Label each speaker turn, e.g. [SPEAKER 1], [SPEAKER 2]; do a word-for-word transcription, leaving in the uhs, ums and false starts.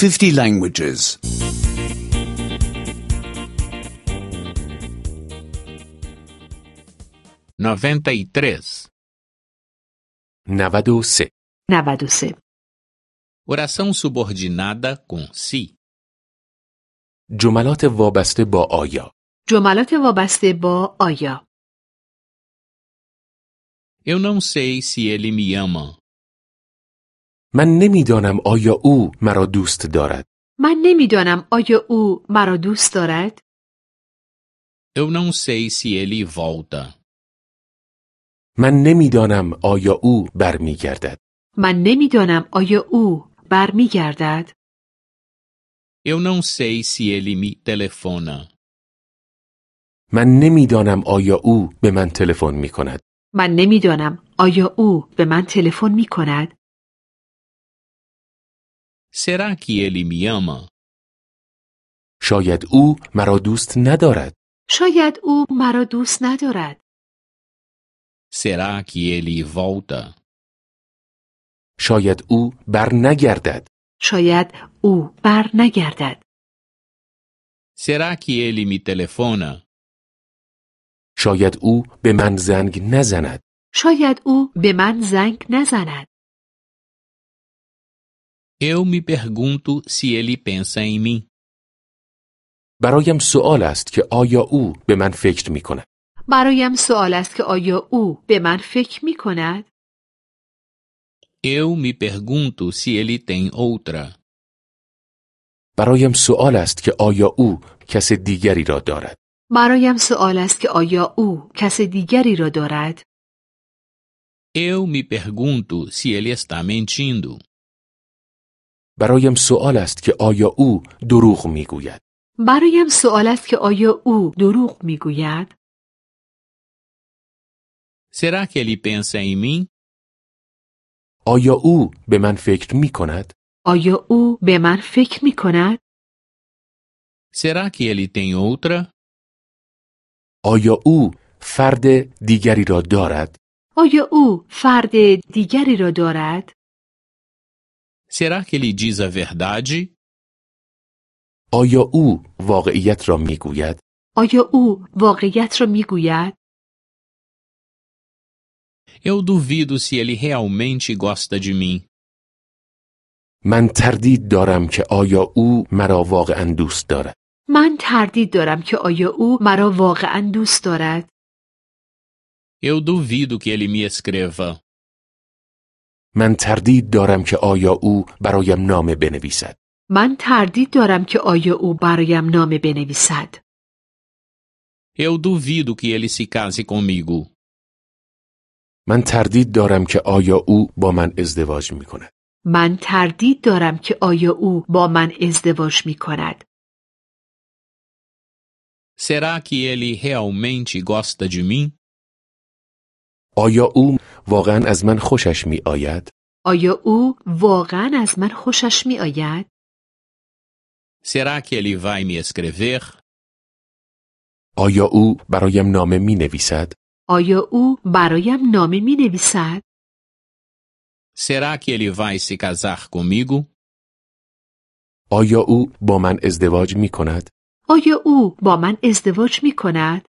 [SPEAKER 1] fifty languages.
[SPEAKER 2] noventa e três.
[SPEAKER 3] نود و سه.
[SPEAKER 4] نود و سه.
[SPEAKER 2] Oração subordinada com si.
[SPEAKER 3] جملات وابسته با آیا.
[SPEAKER 4] جملات وابسته با آیا.
[SPEAKER 2] Eu não sei se ele me ama.
[SPEAKER 3] من نمیدانم آیا او مرا دوست دارد.
[SPEAKER 4] من نمیدانم آیا او مرا دوست دارد.
[SPEAKER 2] Eu não sei se ele volta.
[SPEAKER 3] من نمیدانم آیا او برمیگردد.
[SPEAKER 4] من نمیدانم آیا او برمیگردد.
[SPEAKER 2] Eu não sei se ele me telefona.
[SPEAKER 3] من نمیدانم آیا او به من تلفن می کند.
[SPEAKER 4] من نمیدانم آیا او به من تلفن می کند.
[SPEAKER 2] Será que ele me ama?
[SPEAKER 3] شاید او مرا دوست ندارد.
[SPEAKER 4] شاید او مرا دوست ندارد.
[SPEAKER 2] Será que ele volta?
[SPEAKER 3] شاید او بر نگردد.
[SPEAKER 4] شاید او بر نگردد.
[SPEAKER 2] Será que ele me telefona?
[SPEAKER 3] شاید او به من زنگ نزند.
[SPEAKER 4] شاید او به من زنگ نزند.
[SPEAKER 2] Eu me pergunto se ele pensa em mim.
[SPEAKER 3] برایم سوال است که آیا او به من فکر می کند.
[SPEAKER 4] برایم سوال است که آیا او به من فکر می کند.
[SPEAKER 2] Eu me pergunto se ele tem outra.
[SPEAKER 3] برایم سوال است که آیا او کس دیگری را دارد.
[SPEAKER 4] برایم سوال است که آیا او کس دیگری را دارد.
[SPEAKER 2] Eu me pergunto se ele está mentindo.
[SPEAKER 3] برایم سوال است که آیا او دروغ می گوید.
[SPEAKER 4] برایم سوال است که آیا او دروغ می گوید.
[SPEAKER 2] Será que ele pensa em mim?
[SPEAKER 3] آیا او به من فکر می کند؟
[SPEAKER 4] آیا او به من فکر می کند؟
[SPEAKER 2] Será que ele tem outra?
[SPEAKER 3] آیا او فرد دیگری را دارد؟
[SPEAKER 4] آیا او فرد دیگری را دارد؟
[SPEAKER 2] Será que ele diz a verdade?
[SPEAKER 3] آیا او واقعیت را می گوید؟
[SPEAKER 4] آیا او واقعیت را می گوید؟
[SPEAKER 2] Eu duvido se ele realmente gosta de mim.
[SPEAKER 3] من تردید دارم که آیا او مرا واقعا دوست دارد.
[SPEAKER 4] من تردید دارم که آیا او مرا واقعا دوست دارد.
[SPEAKER 2] Eu duvido que ele me escreva.
[SPEAKER 3] من تردید دارم که آیا او برایم نامه بنویسد.
[SPEAKER 4] من تردید دارم که آیا او برایم نامه بنویسد.
[SPEAKER 2] Eu duvido que ele se case comigo.
[SPEAKER 3] من تردید دارم که آیا او با من ازدواج می کند.
[SPEAKER 4] من تردید دارم که آیا او با من ازدواج می کند.
[SPEAKER 2] Será que ele realmente gosta de mim?
[SPEAKER 3] آیا او واقعا از من خوشش می آید؟
[SPEAKER 4] آیا او واقعا از من خوشش می آید؟
[SPEAKER 2] Será que ele vai me escrever?
[SPEAKER 3] آیا او برایم نامه می نویسد؟
[SPEAKER 4] آیا او برایم نامه می نویسد؟
[SPEAKER 2] Será que ele vai se casar comigo?
[SPEAKER 3] آیا او با من ازدواج می کند؟
[SPEAKER 4] آیا او با من ازدواج می کند؟